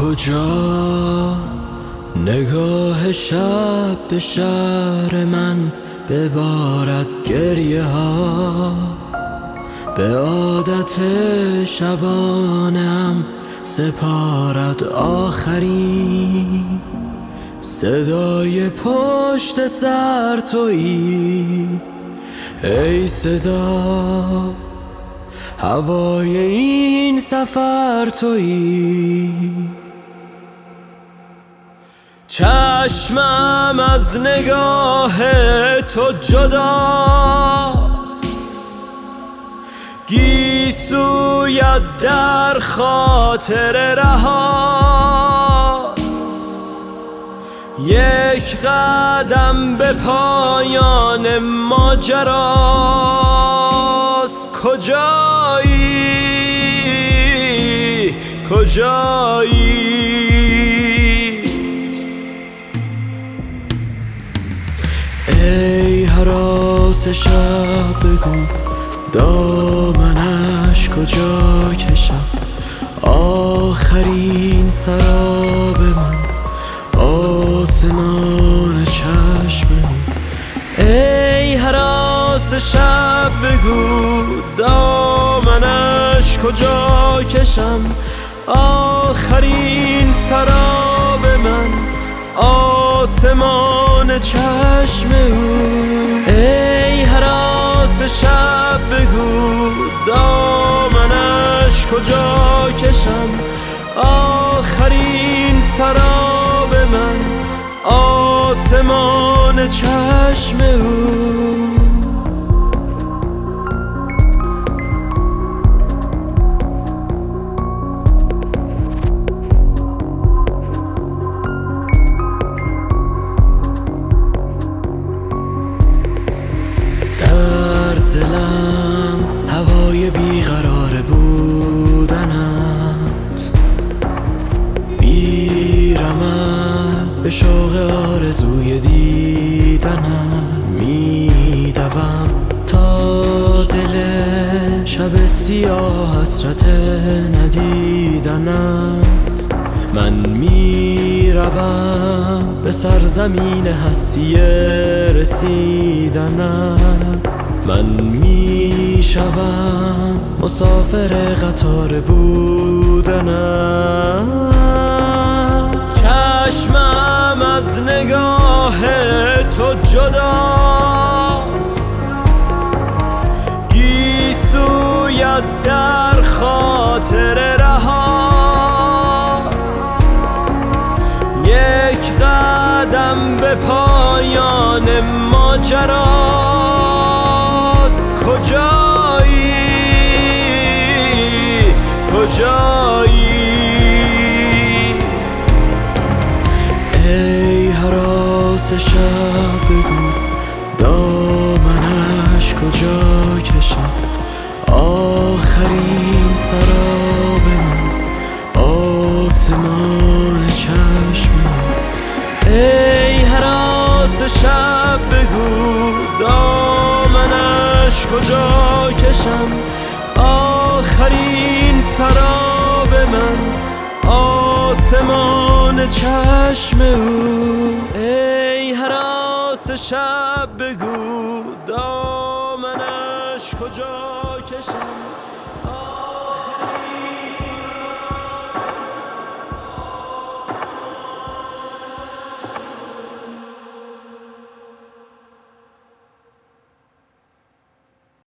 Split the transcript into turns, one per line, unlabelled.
کجا نگاه شب به شهر من ببارد گریه ها، به عادت شبانم سپارد آخرین صدای پشت سر تویی، ای صدا هوای این سفر تویی. چشمم از نگاه تو جداست، گیسویت در خاطر رهاست، یک قدم به پایان ماجراست. کجایی کجایی؟ ای هراس شب بگو دامنش کجا کشم، آخرین سراب من آسمان چشم. ای هراس شب بگو دامنش کجا کشم، آخرین سراب من آسمان چشم او. ای هراس شب بگو دامنش کجا کشم، آخرین سراب من آسمان چشم او. دلم هوای بیقرار بودنت، بیرمد به شوق آرزوی دیدنت، میدوم تا دل شب سیاه حسرت ندیدنت. من میروم به سرزمین هستی رسیدنت، من میشوم مسافر قطار بودنت. چشمم از نگاه تو جداست، گیسویت در خاطر رهاست، یک قدم به پایان ماجراست. کجایی کجایی؟ ای هراس شب بگو دامنش کجا کشم، آخرین سراب من آسمان چشم. ای هراس شب بگو دامنش کجا کشم، آخرین سراب من آسمان چشم او. ای هراس شب بگو دامنش کجا